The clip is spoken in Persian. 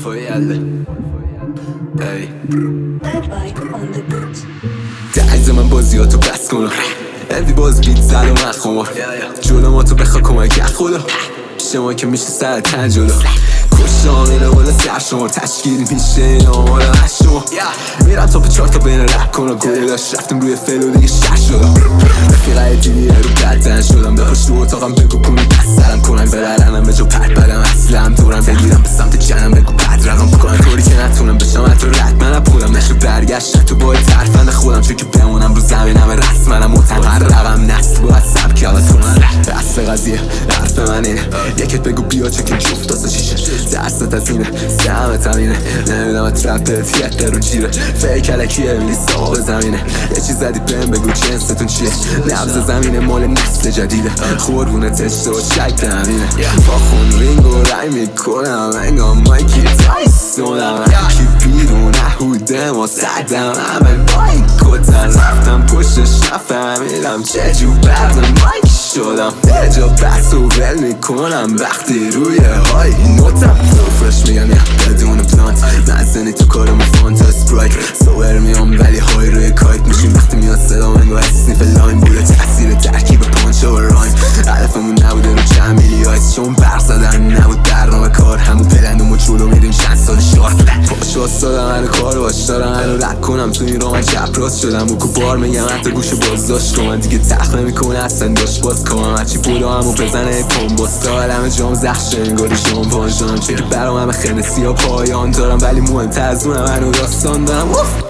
دعیز من بازیاتو بس کنم هندی باز بیت زل و من خمار جلو ما تو بخوا کمک خدا شما که میشه سر تن جلو کشتام اینو بالا سرشمار تشکیل میشه این آمال هشتمار میرم تا به 4 تا بین رپ کنم گلش رفتیم روی فل و دیگه شش شدم رفیقه دیگه رو بدن شدم بخوش تو اتاقم بگو کنی دست سرم کنن بررنم به جو پرد بدم اصلم دورم بگیرم به سمت جنم بگو بد رقم بکنن طوری که نتونم بشم حتی رد منم پولم نشو برگشت تو باید ترفند خودم چون که بمونم رو زمینم رسم منم متقر رقم نسل باید سبکی عوض کنن رسم قضیه حرف من اینه یکت بگو بیا چکن جفت داسته شیشه درست از اینه سهمت همینه نمیدم ترپت یه رو جیره فیک علکیه لیست آب زمینه یه چیز زدی بهم بگو جنستون چیه نبض زمینه مال نسل جدیده خوربونت اشتباه شک همینه با خون رینگ و رای میکنم انگام مایکی تایسونم کی بیرون نهوده ما سدم همه بایی کتن رفتم پشتش نفهمیدم چجور برد مایک شدم یه جا بس و ول میکنم وقتی روی های نوتم فرش میگم یه بدون پلانت نزنی تو کارم فانت اسپرایت سوور میام ولی های روی کایت میشیم وقتی میاد صدا منگو اسنیف لاین بوده تاثیر ترکیب پانچ و رایم علفمون نبوده رو چند میلی آیس چون برق زدن نبود برنامه کار همون پلندوم و جلو میریم چند سال شارت پاش واستادم هنو کار باش دارم هنو رد کنم تو این را من چپ راست شدم و بار میگم حتی گوش بازداشت کنم دیگه تخت نمیکنه اصلا داشت باز کنم هرچی پولو همو بزنه پامباستا علم جام زخ شنگاری شامپان شدم چه که برام همه خنسی ها پایان دارم ولی مهمتر از اونم هنو داستان دارم